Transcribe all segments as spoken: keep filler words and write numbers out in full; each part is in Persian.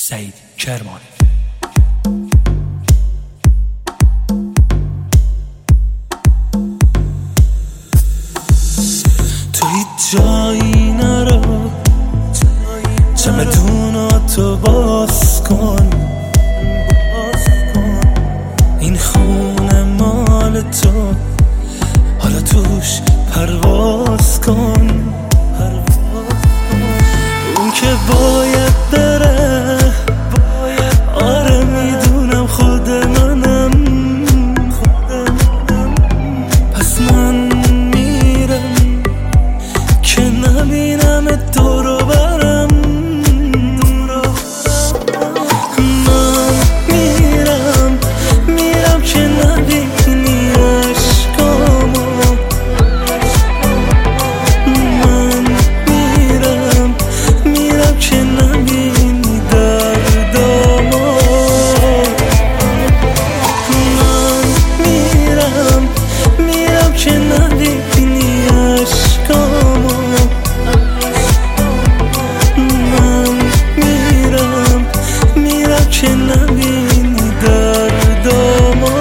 سعید کرمانی. تو هیچ جایی نرو، چمدوناتو باز کن، این خونه مال تو، حالا توش پرواز کن. اون که باید بره، آره میدونم خود منم، پس من میرم که نبینم دور و برم. من میرم میرم که نبینی عشقامو، من میرم میرم که نبینی دردامو، من میرم میرم که نبینی عشقامو، من میرم میرم که نبینی دردامو.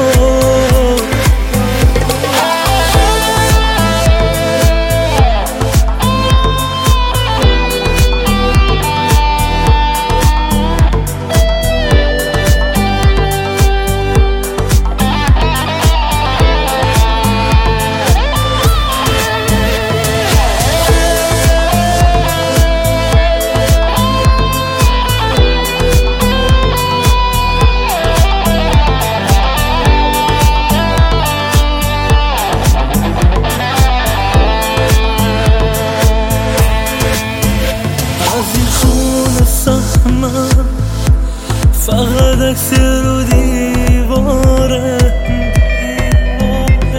فقط عکس رو دیواره،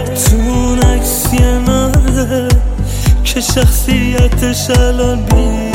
تو عکس یه مرده که شخصیتش الان بی